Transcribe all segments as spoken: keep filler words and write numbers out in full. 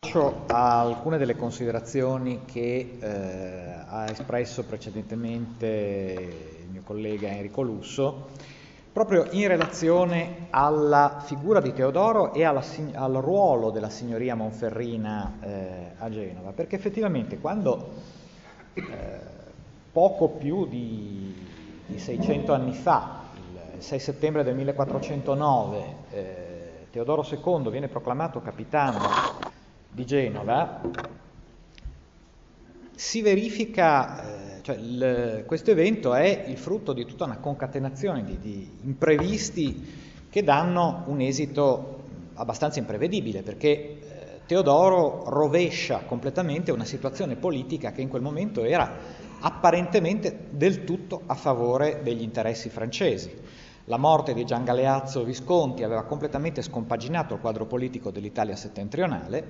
riallaccio a alcune delle considerazioni che eh, ha espresso precedentemente il mio collega Enrico Lusso, proprio in relazione alla figura di Teodoro e alla, al ruolo della signoria monferrina eh, a Genova, perché effettivamente quando eh, poco più di, di seicento anni fa, il sei settembre del millequattrocentonove, eh, Teodoro secondo viene proclamato capitano di Genova, si verifica, eh, cioè il, questo evento è il frutto di tutta una concatenazione di, di imprevisti che danno un esito abbastanza imprevedibile, perché eh, Teodoro rovescia completamente una situazione politica che in quel momento era apparentemente del tutto a favore degli interessi francesi. La morte di Gian Galeazzo Visconti aveva completamente scompaginato il quadro politico dell'Italia settentrionale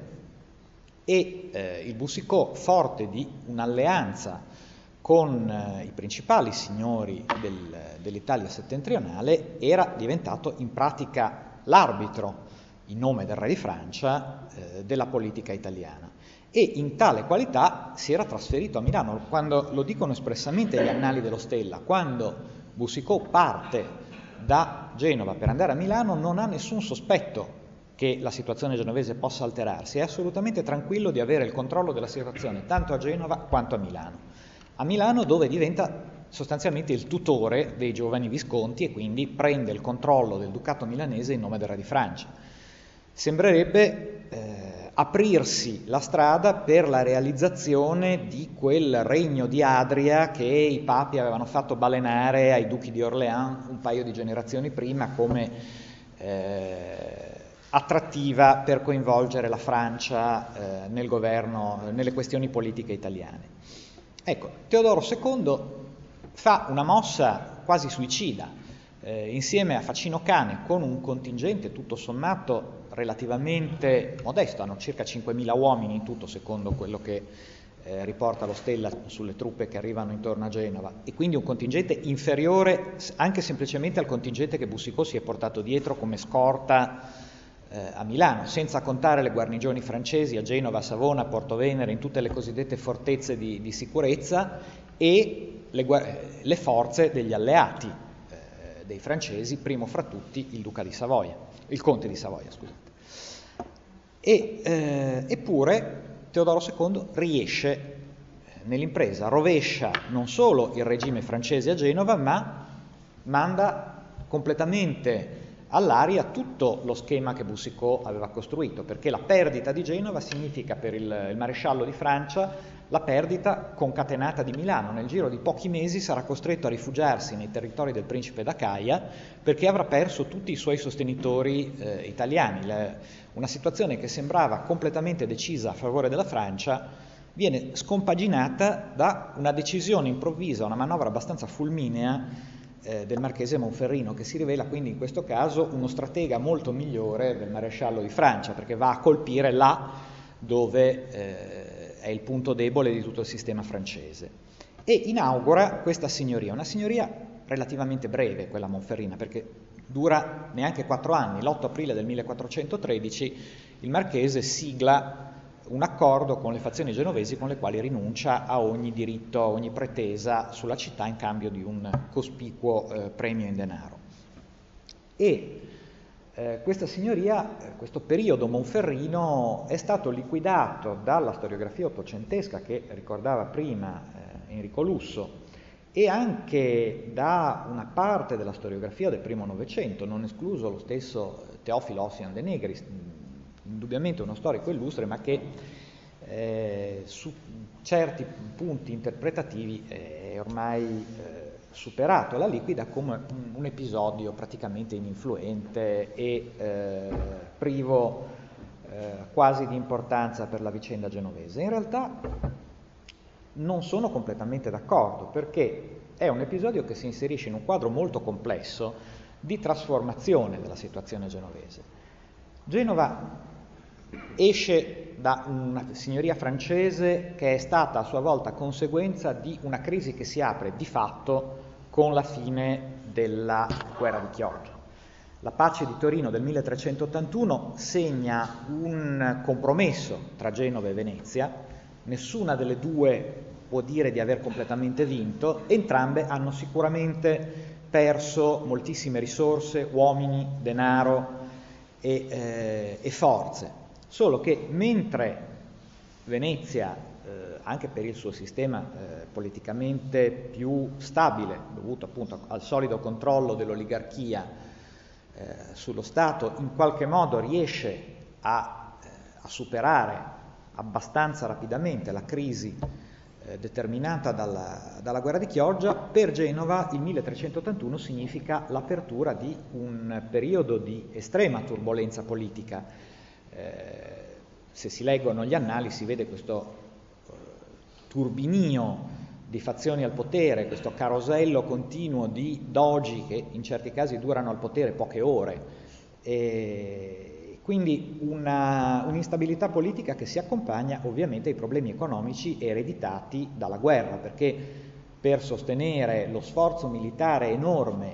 e eh, il Boucicaut, forte di un'alleanza con eh, i principali signori del, dell'Italia settentrionale, era diventato in pratica l'arbitro, in nome del re di Francia, eh, della politica italiana. E in tale qualità si era trasferito a Milano. Quando, lo dicono espressamente gli annali dello Stella, quando Boucicaut parte da Genova per andare a Milano non ha nessun sospetto che la situazione genovese possa alterarsi, è assolutamente tranquillo di avere il controllo della situazione tanto a Genova quanto a Milano. A Milano, dove diventa sostanzialmente il tutore dei giovani visconti e quindi prende il controllo del ducato milanese in nome del re di Francia. Sembrerebbe eh, aprirsi la strada per la realizzazione di quel regno di Adria che i papi avevano fatto balenare ai duchi di Orléans un paio di generazioni prima come eh, attrattiva per coinvolgere la Francia eh, nel governo, nelle questioni politiche italiane. Ecco, Teodoro secondo fa una mossa quasi suicida, eh, insieme a Facino Cane, con un contingente tutto sommato relativamente modesto, hanno circa cinquemila uomini in tutto, secondo quello che eh, riporta lo Stella sulle truppe che arrivano intorno a Genova, e quindi un contingente inferiore anche semplicemente al contingente che Boucicaut si è portato dietro come scorta eh, a Milano, senza contare le guarnigioni francesi a Genova, Savona, Porto Venere, in tutte le cosiddette fortezze di, di sicurezza, e le, le forze degli alleati eh, dei francesi, primo fra tutti il duca di Savoia, il conte di Savoia, scusate. E, eh, eppure Teodoro secondo riesce nell'impresa, rovescia non solo il regime francese a Genova, ma manda completamente all'aria tutto lo schema che Boucicaut aveva costruito, perché la perdita di Genova significa per il, il maresciallo di Francia la perdita concatenata di Milano. Nel giro di pochi mesi sarà costretto a rifugiarsi nei territori del principe d'Acaia perché avrà perso tutti i suoi sostenitori eh, italiani. Le, una situazione che sembrava completamente decisa a favore della Francia viene scompaginata da una decisione improvvisa, una manovra abbastanza fulminea eh, del marchese Monferrino, che si rivela quindi in questo caso uno stratega molto migliore del maresciallo di Francia, perché va a colpire là dove eh, è il punto debole di tutto il sistema francese, e inaugura questa signoria, una signoria relativamente breve, quella monferrina, perché dura neanche quattro anni. L'otto aprile del millequattrocentotredici il marchese sigla un accordo con le fazioni genovesi con le quali rinuncia a ogni diritto, a ogni pretesa sulla città in cambio di un cospicuo eh, premio in denaro. E Eh, questa signoria, eh, questo periodo monferrino è stato liquidato dalla storiografia ottocentesca che ricordava prima eh, Enrico Lusso, e anche da una parte della storiografia del primo Novecento, non escluso lo stesso Teofilo Ossian de Negris, indubbiamente uno storico illustre, ma che eh, su certi punti interpretativi è ormai eh, superato, la liquida come un, un episodio praticamente ininfluente e eh, privo eh, quasi di importanza per la vicenda genovese. In realtà non sono completamente d'accordo, perché è un episodio che si inserisce in un quadro molto complesso di trasformazione della situazione genovese. Genova esce da una signoria francese che è stata a sua volta conseguenza di una crisi che si apre di fatto con la fine della guerra di Chioggia. La pace di Torino del milletrecentottantuno segna un compromesso tra Genova e Venezia, nessuna delle due può dire di aver completamente vinto, entrambe hanno sicuramente perso moltissime risorse, uomini, denaro e, eh, e forze, solo che mentre Venezia, eh, anche per il suo sistema eh, politicamente più stabile, dovuto appunto al solido controllo dell'oligarchia eh, sullo Stato, in qualche modo riesce a, eh, a superare abbastanza rapidamente la crisi eh, determinata dalla, dalla guerra di Chioggia. Per Genova il milletrecentottantuno significa l'apertura di un periodo di estrema turbolenza politica. Eh, se si leggono gli annali si vede questo eh, turbinio di fazioni al potere, questo carosello continuo di dogi che in certi casi durano al potere poche ore, e quindi una, un'instabilità politica che si accompagna ovviamente ai problemi economici ereditati dalla guerra, perché per sostenere lo sforzo militare enorme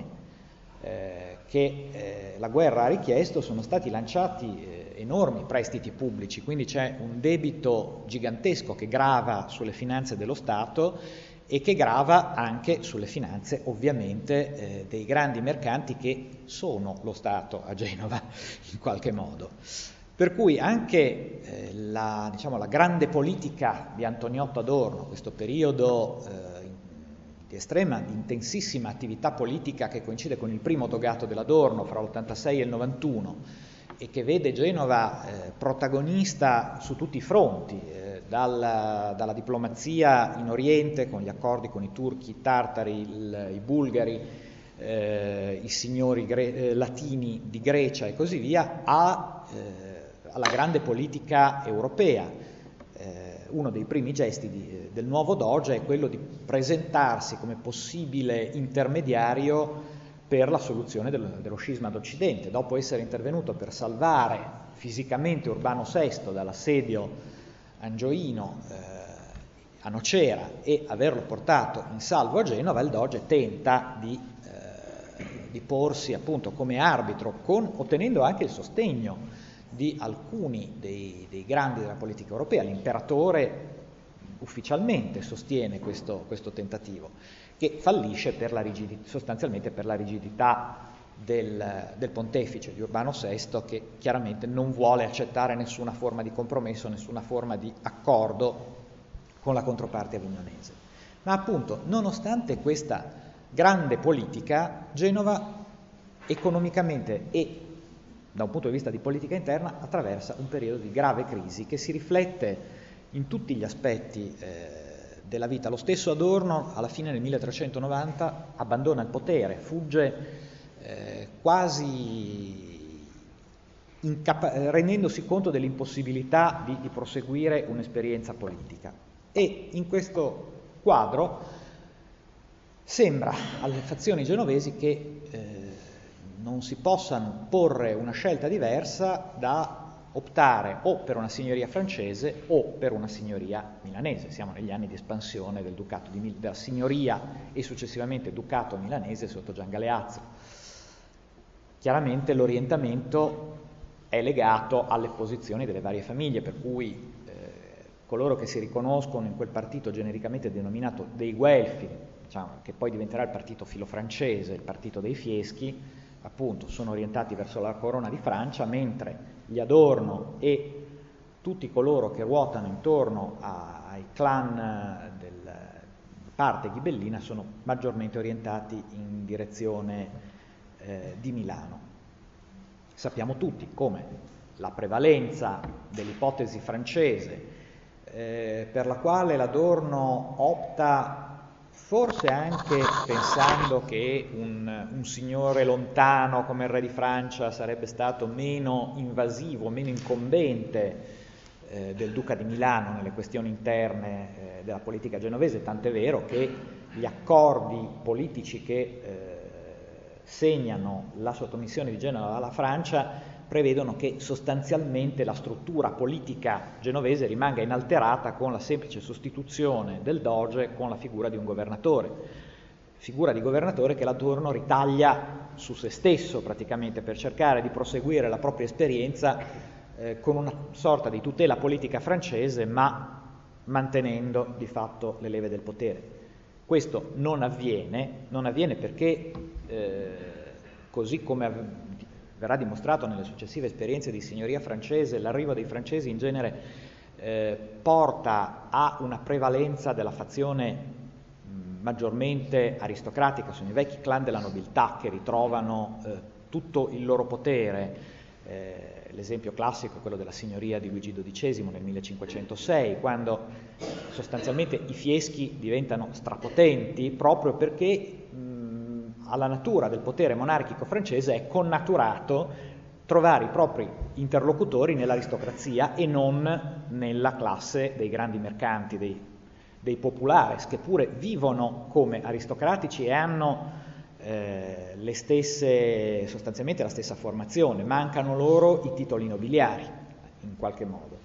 eh, che eh, la guerra ha richiesto sono stati lanciati eh, enormi prestiti pubblici, quindi c'è un debito gigantesco che grava sulle finanze dello Stato e che grava anche sulle finanze ovviamente eh, dei grandi mercanti che sono lo Stato a Genova in qualche modo. Per cui anche eh, la, diciamo, la grande politica di Antoniotto Adorno, questo periodo eh, di estrema, di intensissima attività politica che coincide con il primo dogato dell'Adorno fra l'ottantasei e il novantuno e che vede Genova eh, protagonista su tutti i fronti, eh, dalla, dalla diplomazia in Oriente con gli accordi con i turchi, i tartari, il, i bulgari, eh, i signori gre- eh, latini di Grecia e così via, a, eh, alla grande politica europea. Eh, uno dei primi gesti di, del nuovo Doge è quello di presentarsi come possibile intermediario per la soluzione del, dello scisma d'Occidente. Dopo essere intervenuto per salvare fisicamente Urbano sesto dall'assedio angioino eh, a Nocera e averlo portato in salvo a Genova, il Doge tenta di, eh, di porsi appunto come arbitro, con, ottenendo anche il sostegno di alcuni dei, dei grandi della politica europea. L'imperatore ufficialmente sostiene questo, questo tentativo, che fallisce per la rigidità, sostanzialmente per la rigidità del, del pontefice di Urbano sesto, che chiaramente non vuole accettare nessuna forma di compromesso, nessuna forma di accordo con la controparte avignonese. Ma appunto, nonostante questa grande politica, Genova economicamente e da un punto di vista di politica interna attraversa un periodo di grave crisi che si riflette in tutti gli aspetti eh, della vita. Lo stesso Adorno alla fine del milletrecentonovanta abbandona il potere, fugge eh, quasi incapa- rendendosi conto dell'impossibilità di, di proseguire un'esperienza politica. E in questo quadro sembra alle fazioni genovesi che eh, non si possa porre una scelta diversa da optare o per una signoria francese o per una signoria milanese. Siamo negli anni di espansione del ducato di Mil- della signoria e successivamente ducato milanese sotto Gian Galeazzo. Chiaramente l'orientamento è legato alle posizioni delle varie famiglie, per cui eh, coloro che si riconoscono in quel partito genericamente denominato dei Guelfi, diciamo, che poi diventerà il partito filofrancese, il partito dei Fieschi, appunto sono orientati verso la corona di Francia, mentre gli Adorno e tutti coloro che ruotano intorno a, ai clan del parte ghibellina sono maggiormente orientati in direzione eh, di Milano. Sappiamo tutti come la prevalenza dell'ipotesi francese eh, per la quale l'Adorno opta, forse anche pensando che un, un signore lontano come il re di Francia sarebbe stato meno invasivo, meno incombente eh, del duca di Milano nelle questioni interne eh, della politica genovese, tant'è vero che gli accordi politici che eh, segnano la sottomissione di Genova alla Francia prevedono che sostanzialmente la struttura politica genovese rimanga inalterata con la semplice sostituzione del doge con la figura di un governatore, figura di governatore che l'Adorno ritaglia su se stesso praticamente per cercare di proseguire la propria esperienza eh, con una sorta di tutela politica francese, ma mantenendo di fatto le leve del potere. Questo non avviene, non avviene perché, eh, così come av- verrà dimostrato nelle successive esperienze di signoria francese, l'arrivo dei francesi in genere eh, porta a una prevalenza della fazione mh, maggiormente aristocratica, sono i vecchi clan della nobiltà che ritrovano eh, tutto il loro potere. Eh, l'esempio classico è quello della signoria di Luigi dodicesimo nel millecinquecentosei, quando sostanzialmente i Fieschi diventano strapotenti proprio perché mh, alla natura del potere monarchico francese è connaturato trovare i propri interlocutori nell'aristocrazia e non nella classe dei grandi mercanti, dei, dei populares, che pure vivono come aristocratici e hanno eh, le stesse, sostanzialmente la stessa formazione, mancano loro i titoli nobiliari, in qualche modo.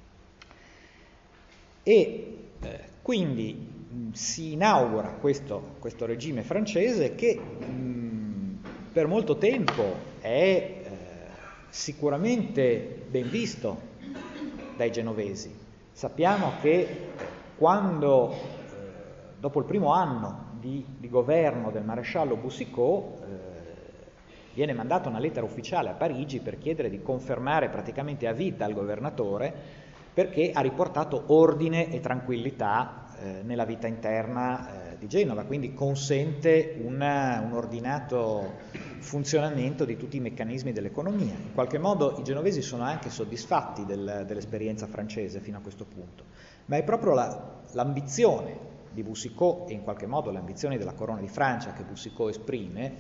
E eh, quindi mh, si inaugura questo, questo regime francese che mh, per molto tempo è sicuramente ben visto dai genovesi. Sappiamo che quando, eh, dopo il primo anno di, di governo del maresciallo Boucicaut, eh, viene mandata una lettera ufficiale a Parigi per chiedere di confermare praticamente a vita il governatore, perché ha riportato ordine e tranquillità eh, nella vita interna eh, di Genova, quindi consente una, un ordinato funzionamento di tutti i meccanismi dell'economia. In qualche modo i genovesi sono anche soddisfatti del, dell'esperienza francese fino a questo punto, ma è proprio la, l'ambizione di Boucicaut e in qualche modo le ambizioni della corona di Francia che Boucicaut esprime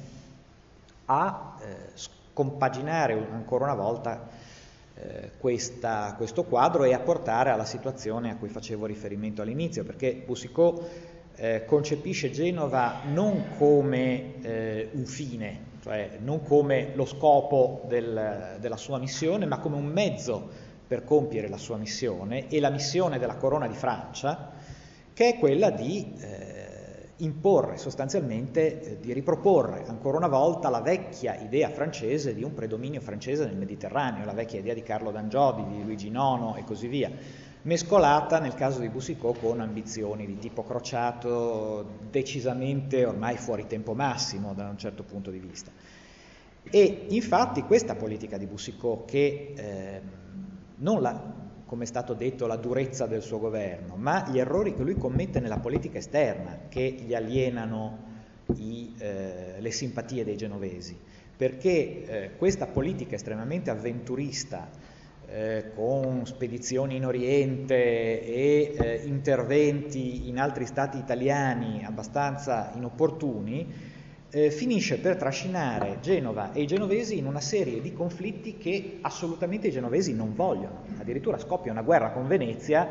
a eh, scompaginare ancora una volta eh, questa, questo quadro e a portare alla situazione a cui facevo riferimento all'inizio, perché Boucicaut eh, concepisce Genova non come eh, un fine, cioè non come lo scopo del, della sua missione, ma come un mezzo per compiere la sua missione e la missione della corona di Francia, che è quella di eh, imporre sostanzialmente, eh, di riproporre ancora una volta la vecchia idea francese di un predominio francese nel Mediterraneo, la vecchia idea di Carlo d'Angiodi, di Luigi nono e così via, mescolata nel caso di Boucicaut con ambizioni di tipo crociato decisamente ormai fuori tempo massimo da un certo punto di vista. E infatti questa politica di Boucicaut, che eh, non la, come è stato detto, la durezza del suo governo, ma gli errori che lui commette nella politica esterna, che gli alienano i, eh, le simpatie dei genovesi, perché eh, questa politica estremamente avventurista, Eh, con spedizioni in Oriente e eh, interventi in altri stati italiani abbastanza inopportuni, eh, finisce per trascinare Genova e i genovesi in una serie di conflitti che assolutamente i genovesi non vogliono. Addirittura scoppia una guerra con Venezia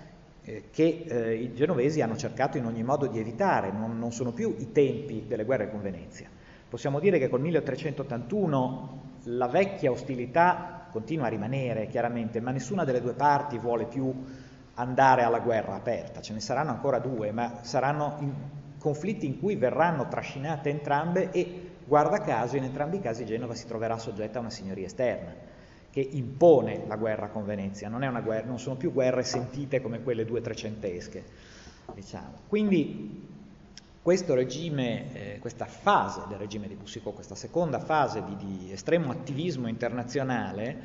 eh, che eh, i genovesi hanno cercato in ogni modo di evitare, non, non sono più i tempi delle guerre con Venezia. Possiamo dire che col milletrecentottantuno la vecchia ostilità continua a rimanere chiaramente, ma nessuna delle due parti vuole più andare alla guerra aperta, ce ne saranno ancora due, ma saranno in conflitti in cui verranno trascinate entrambe e, guarda caso, in entrambi i casi Genova si troverà soggetta a una signoria esterna che impone la guerra con Venezia, non, è una guerra, non sono più guerre sentite come quelle due trecentesche, diciamo. Quindi questo regime, eh, questa fase del regime di Boucicaut, questa seconda fase di, di estremo attivismo internazionale,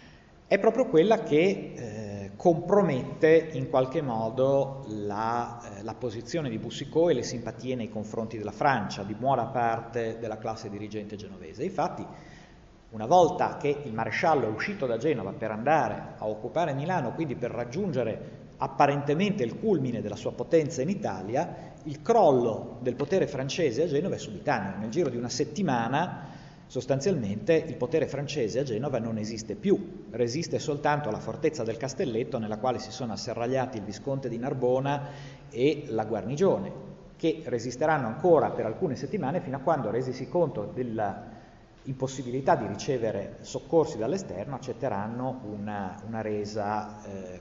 è proprio quella che eh, compromette in qualche modo la, eh, la posizione di Boucicaut e le simpatie nei confronti della Francia, di buona parte della classe dirigente genovese. Infatti, una volta che il maresciallo è uscito da Genova per andare a occupare Milano, quindi per raggiungere apparentemente il culmine della sua potenza in Italia, il crollo del potere francese a Genova è subitaneo. Nel giro di una settimana, sostanzialmente, il potere francese a Genova non esiste più, resiste soltanto la fortezza del Castelletto, nella quale si sono asserragliati il Visconte di Narbona e la Guarnigione, che resisteranno ancora per alcune settimane fino a quando, resisi conto della impossibilità di ricevere soccorsi dall'esterno, accetteranno una, una resa eh,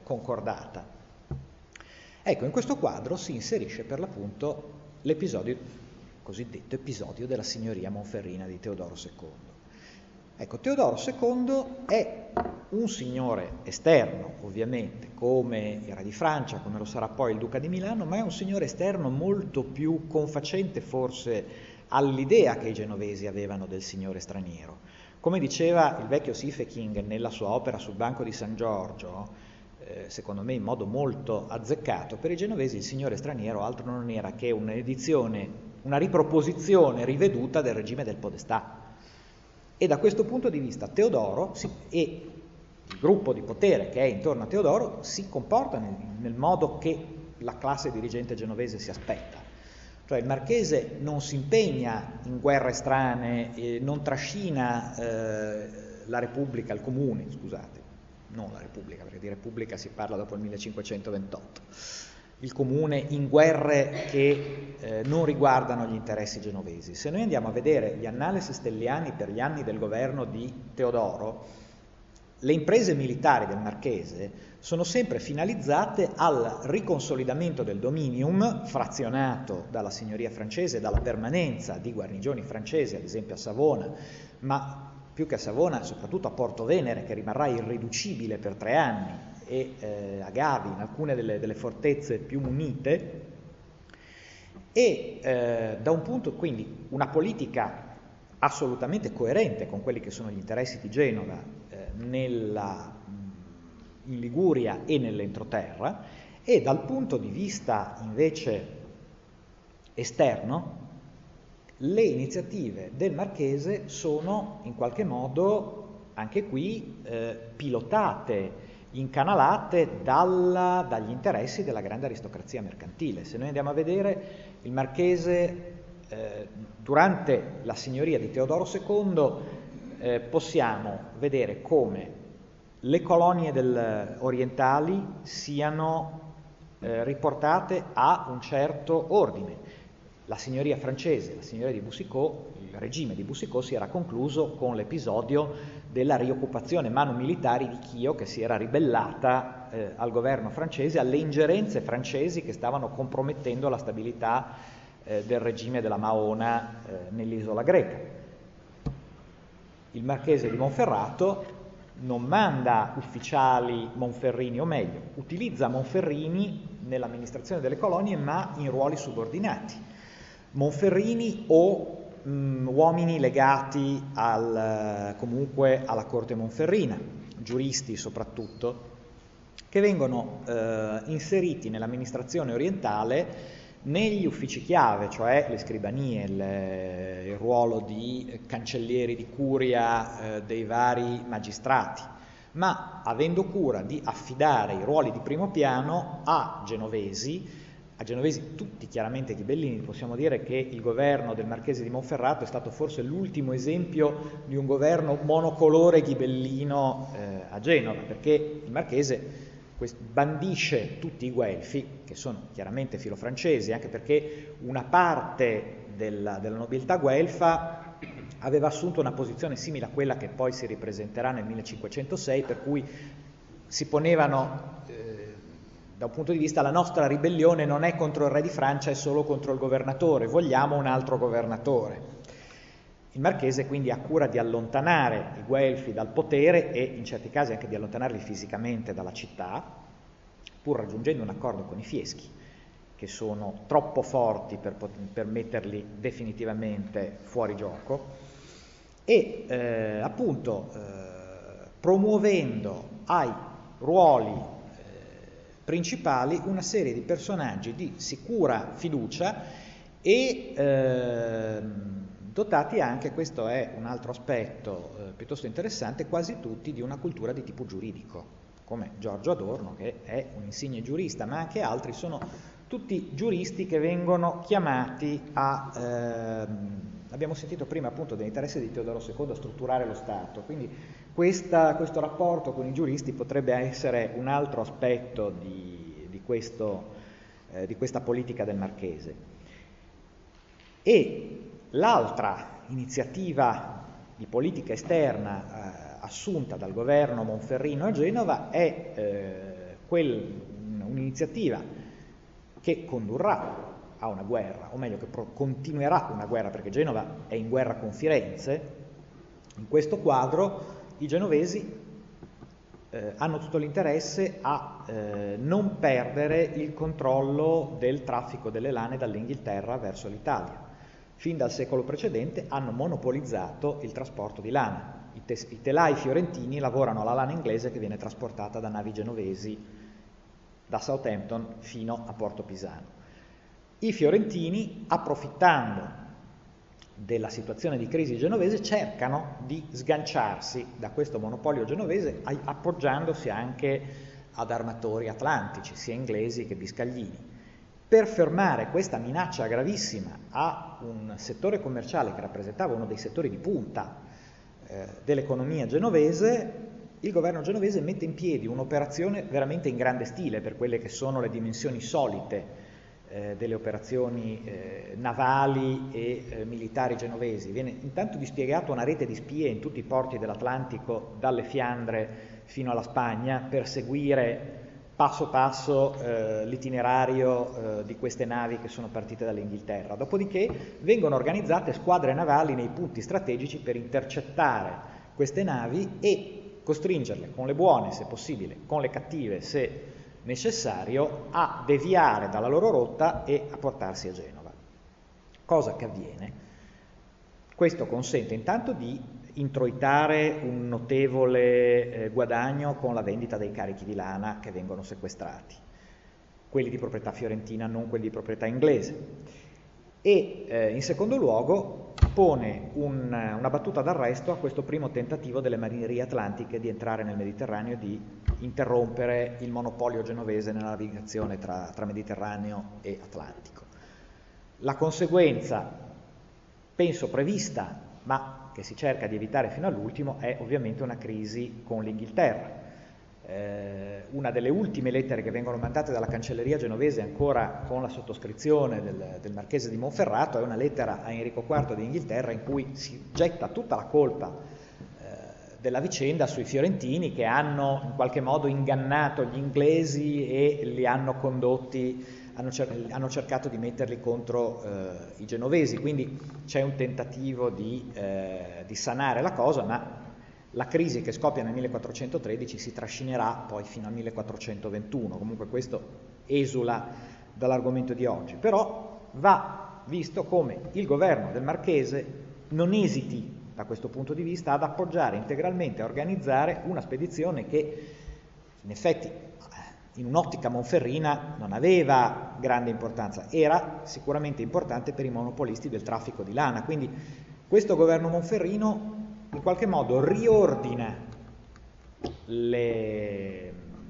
concordata. Ecco, in questo quadro si inserisce per l'appunto l'episodio cosiddetto episodio della signoria monferrina di Teodoro secondo. Ecco, Teodoro secondo è un signore esterno, ovviamente, come il re di Francia, come lo sarà poi il duca di Milano, ma è un signore esterno molto più confacente forse all'idea che i genovesi avevano del signore straniero. Come diceva il vecchio Siefeking nella sua opera sul banco di San Giorgio, eh, secondo me in modo molto azzeccato, per i genovesi il signore straniero altro non era che un'edizione, una riproposizione riveduta del regime del podestà. E da questo punto di vista Teodoro si, e il gruppo di potere che è intorno a Teodoro si comporta nel, nel modo che la classe dirigente genovese si aspetta. Cioè il marchese non si impegna in guerre strane, eh, non trascina eh, la Repubblica, il comune, scusate, non la Repubblica, perché di Repubblica si parla dopo il millecinquecentoventotto, il comune in guerre che eh, non riguardano gli interessi genovesi. Se noi andiamo a vedere gli annales stelliani per gli anni del governo di Teodoro, le imprese militari del marchese sono sempre finalizzate al riconsolidamento del dominium frazionato dalla signoria francese, dalla permanenza di guarnigioni francesi, ad esempio a Savona, ma più che a Savona, soprattutto a Porto Venere, che rimarrà irriducibile per tre anni, e eh, a Gavi, in alcune delle, delle fortezze più munite, e eh, da un punto, quindi, una politica assolutamente coerente con quelli che sono gli interessi di Genova eh, nella, in Liguria e nell'entroterra, e dal punto di vista invece esterno le iniziative del marchese sono in qualche modo anche qui eh, pilotate, incanalate dalla, dagli interessi della grande aristocrazia mercantile. Se noi andiamo a vedere il marchese eh, durante la signoria di Teodoro secondo eh, possiamo vedere come le colonie del, orientali siano eh, riportate a un certo ordine. La signoria francese, la signoria di Boucicaut, il regime di Boucicaut si era concluso con l'episodio della rioccupazione manu militari di Chio, che si era ribellata eh, al governo francese, alle ingerenze francesi che stavano compromettendo la stabilità eh, del regime della Maona eh, nell'isola greca. Il marchese di Monferrato non manda ufficiali monferrini, o meglio, utilizza monferrini nell'amministrazione delle colonie, ma in ruoli subordinati. Monferrini o mh, uomini legati al, comunque alla corte monferrina, giuristi soprattutto, che vengono eh, inseriti nell'amministrazione orientale negli uffici chiave, cioè le scrivanie, le, il ruolo di cancellieri di curia eh, dei vari magistrati, ma avendo cura di affidare i ruoli di primo piano a genovesi, a genovesi tutti chiaramente ghibellini. Possiamo dire che il governo del marchese di Monferrato è stato forse l'ultimo esempio di un governo monocolore ghibellino eh, a Genova, perché il marchese bandisce tutti i guelfi, che sono chiaramente filofrancesi, anche perché una parte della, della nobiltà guelfa aveva assunto una posizione simile a quella che poi si ripresenterà nel millecinquecentosei, per cui si ponevano eh, da un punto di vista: la nostra ribellione non è contro il re di Francia, è solo contro il governatore, vogliamo un altro governatore. Il marchese quindi ha cura di allontanare i guelfi dal potere e in certi casi anche di allontanarli fisicamente dalla città, pur raggiungendo un accordo con i Fieschi, che sono troppo forti per, per metterli definitivamente fuori gioco, e eh, appunto eh, promuovendo ai ruoli eh, principali una serie di personaggi di sicura fiducia e eh, dotati anche, questo è un altro aspetto eh, piuttosto interessante, quasi tutti di una cultura di tipo giuridico, come Giorgio Adorno, che è un insigne giurista, ma anche altri sono tutti giuristi che vengono chiamati a, ehm, abbiamo sentito prima appunto dell'interesse di Teodoro secondo a strutturare lo Stato, quindi questa, questo rapporto con i giuristi potrebbe essere un altro aspetto di, di, questo, eh, di questa politica del marchese. E l'altra iniziativa di politica esterna eh, assunta dal governo monferrino a Genova è eh, quel, un'iniziativa che condurrà a una guerra, o meglio che continuerà una guerra, perché Genova è in guerra con Firenze. In questo quadro i genovesi eh, hanno tutto l'interesse a eh, non perdere il controllo del traffico delle lane dall'Inghilterra verso l'Italia. Fin dal secolo precedente hanno monopolizzato il trasporto di lana. I, tes- i telai fiorentini lavorano alla lana inglese che viene trasportata da navi genovesi da Southampton fino a Porto Pisano. I fiorentini, approfittando della situazione di crisi genovese, cercano di sganciarsi da questo monopolio genovese appoggiandosi anche ad armatori atlantici, sia inglesi che biscaglini. Per fermare questa minaccia gravissima a un settore commerciale che rappresentava uno dei settori di punta eh, dell'economia genovese, il governo genovese mette in piedi un'operazione veramente in grande stile per quelle che sono le dimensioni solite eh, delle operazioni eh, navali e eh, militari genovesi. Viene intanto dispiegata una rete di spie in tutti i porti dell'Atlantico, dalle Fiandre fino alla Spagna, per seguire passo passo eh, l'itinerario eh, di queste navi che sono partite dall'Inghilterra. Dopodiché vengono organizzate squadre navali nei punti strategici per intercettare queste navi e costringerle, con le buone se possibile, con le cattive se necessario, a deviare dalla loro rotta e a portarsi a Genova. Cosa che avviene? Questo consente intanto di introitare un notevole eh, guadagno con la vendita dei carichi di lana che vengono sequestrati, quelli di proprietà fiorentina, non quelli di proprietà inglese, e eh, in secondo luogo pone un, una battuta d'arresto a questo primo tentativo delle marinerie atlantiche di entrare nel Mediterraneo e di interrompere il monopolio genovese nella navigazione tra, tra Mediterraneo e Atlantico. La conseguenza, penso prevista, ma che si cerca di evitare fino all'ultimo, è ovviamente una crisi con l'Inghilterra. Eh, una delle ultime lettere che vengono mandate dalla cancelleria genovese, ancora con la sottoscrizione del, del marchese di Monferrato, è una lettera a Enrico quarto d'Inghilterra in cui si getta tutta la colpa eh, della vicenda sui fiorentini, che hanno in qualche modo ingannato gli inglesi e li hanno condotti, hanno, cer- hanno cercato di metterli contro eh, i genovesi, quindi c'è un tentativo di, eh, di sanare la cosa, ma la crisi che scoppia nel millequattrocentotredici si trascinerà poi fino al millequattrocentoventuno, comunque questo esula dall'argomento di oggi, però va visto come il governo del Marchese non esiti da questo punto di vista ad appoggiare integralmente, a organizzare una spedizione che in effetti in un'ottica monferrina non aveva grande importanza, era sicuramente importante per i monopolisti del traffico di lana, quindi questo governo monferrino in qualche modo riordina le,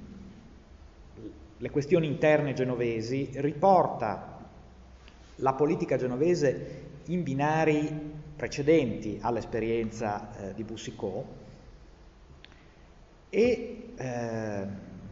le questioni interne genovesi, riporta la politica genovese in binari precedenti all'esperienza eh, di Boucicaut e eh,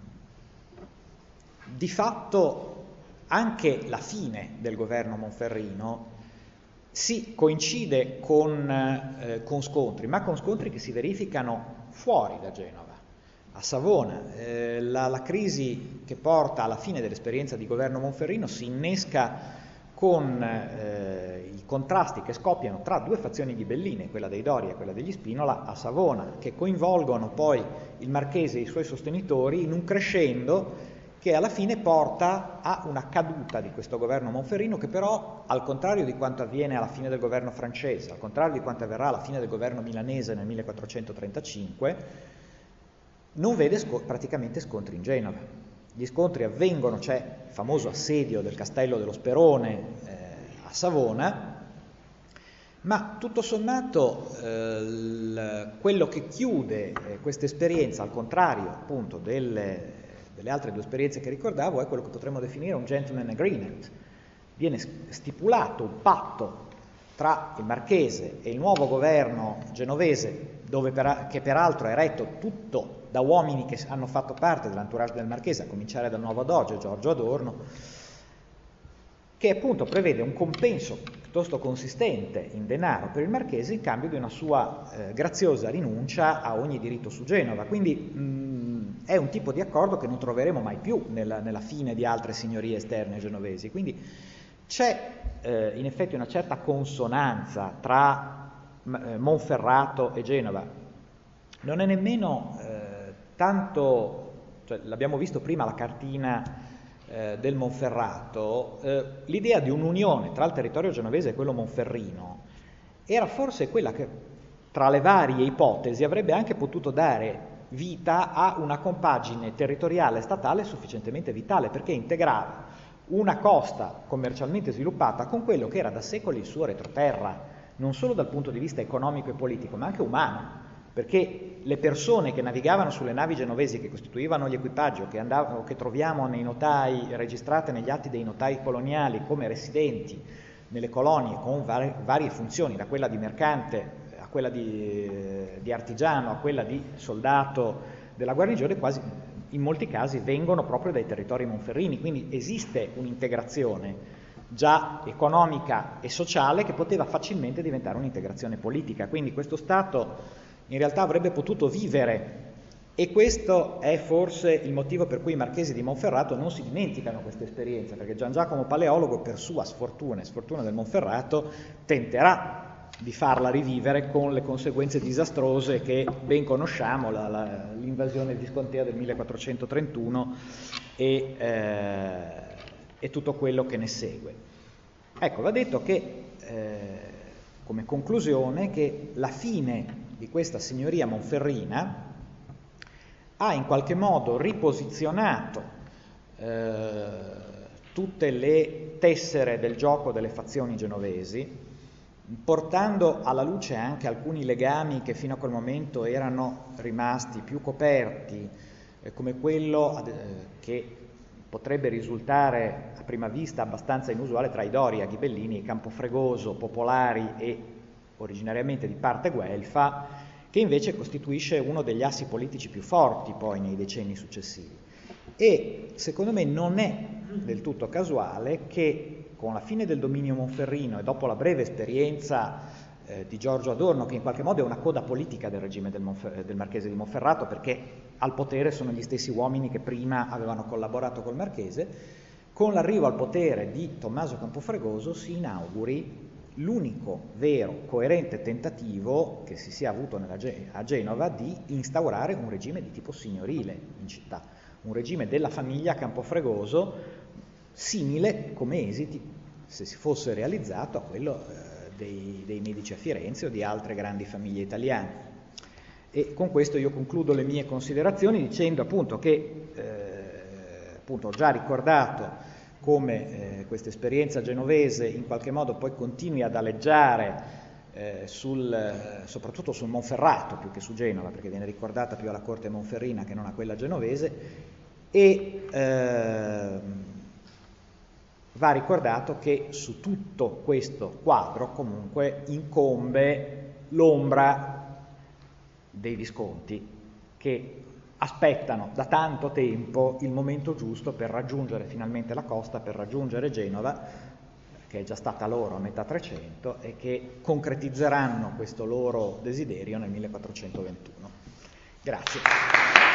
di fatto anche la fine del governo monferrino si coincide con, eh, con scontri, ma con scontri che si verificano fuori da Genova, a Savona. Eh, la, la crisi che porta alla fine dell'esperienza di governo monferrino si innesca con eh, i contrasti che scoppiano tra due fazioni ghibelline, quella dei Doria e quella degli Spinola, a Savona, che coinvolgono poi il Marchese e i suoi sostenitori in un crescendo che alla fine porta a una caduta di questo governo monferrino, che però, al contrario di quanto avviene alla fine del governo francese, al contrario di quanto avverrà alla fine del governo milanese nel millequattrocentotrentacinque, non vede sco- praticamente scontri in Genova. Gli scontri avvengono, c'è il famoso assedio del castello dello Sperone eh, a Savona, ma tutto sommato eh, l- quello che chiude eh, questa esperienza, al contrario appunto delle delle altre due esperienze che ricordavo, è quello che potremmo definire un gentleman agreement. Viene stipulato un patto tra il Marchese e il nuovo governo genovese, dove per, che peraltro è retto tutto da uomini che hanno fatto parte dell'entourage del Marchese, a cominciare dal nuovo doge Giorgio Adorno, che appunto prevede un compenso piuttosto consistente in denaro per il Marchese in cambio di una sua eh, graziosa rinuncia a ogni diritto su Genova. Quindi mh, è un tipo di accordo che non troveremo mai più nella, nella fine di altre signorie esterne genovesi. Quindi C'è eh, in effetti una certa consonanza tra eh, Monferrato e Genova. Non è nemmeno eh, tanto, cioè, l'abbiamo visto prima la cartina eh, del Monferrato, eh, l'idea di un'unione tra il territorio genovese e quello monferrino era forse quella che tra le varie ipotesi avrebbe anche potuto dare vita a una compagine territoriale statale sufficientemente vitale, perché integrava una costa commercialmente sviluppata con quello che era da secoli il suo retroterra, non solo dal punto di vista economico e politico, ma anche umano, perché le persone che navigavano sulle navi genovesi, che costituivano gli equipaggi o che, andavano, che troviamo nei notai, registrate negli atti dei notai coloniali come residenti nelle colonie con varie, varie funzioni, da quella di mercante a quella di, di artigiano, a quella di soldato della guarnigione, quasi in molti casi vengono proprio dai territori monferrini, quindi esiste un'integrazione già economica e sociale che poteva facilmente diventare un'integrazione politica, quindi questo Stato in realtà avrebbe potuto vivere, e questo è forse il motivo per cui i marchesi di Monferrato non si dimenticano questa esperienza, perché Gian Giacomo Paleologo, per sua sfortuna e sfortuna del Monferrato, tenterà di farla rivivere con le conseguenze disastrose che ben conosciamo, la, la, l'invasione viscontea del millequattrocentotrentuno e, eh, e tutto quello che ne segue. Ecco, va detto che, eh, come conclusione, che la fine di questa signoria monferrina ha in qualche modo riposizionato eh, tutte le tessere del gioco delle fazioni genovesi, portando alla luce anche alcuni legami che fino a quel momento erano rimasti più coperti, eh, come quello eh, che potrebbe risultare a prima vista abbastanza inusuale tra i Doria, Ghibellini e Campofregoso, popolari e originariamente di parte guelfa, che invece costituisce uno degli assi politici più forti poi nei decenni successivi. E secondo me non è del tutto casuale che con la fine del dominio monferrino e dopo la breve esperienza eh, di Giorgio Adorno, che in qualche modo è una coda politica del regime del, Monfer- del Marchese di Monferrato, perché al potere sono gli stessi uomini che prima avevano collaborato col Marchese, con l'arrivo al potere di Tommaso Campofregoso si inauguri l'unico vero, coerente tentativo che si sia avuto nella, a Genova di instaurare un regime di tipo signorile in città, un regime della famiglia Campofregoso simile come esiti, se si fosse realizzato, a quello eh, dei, dei Medici a Firenze o di altre grandi famiglie italiane. E con questo io concludo le mie considerazioni dicendo appunto che eh, appunto ho già ricordato come eh, questa esperienza genovese in qualche modo poi continui ad aleggiare eh, sul, soprattutto sul Monferrato più che su Genova, perché viene ricordata più alla corte monferrina che non a quella genovese, e eh, va ricordato che su tutto questo quadro comunque incombe l'ombra dei Visconti, che aspettano da tanto tempo il momento giusto per raggiungere finalmente la costa, per raggiungere Genova, che è già stata loro a metà Trecento, e che concretizzeranno questo loro desiderio nel millequattrocentoventuno. Grazie.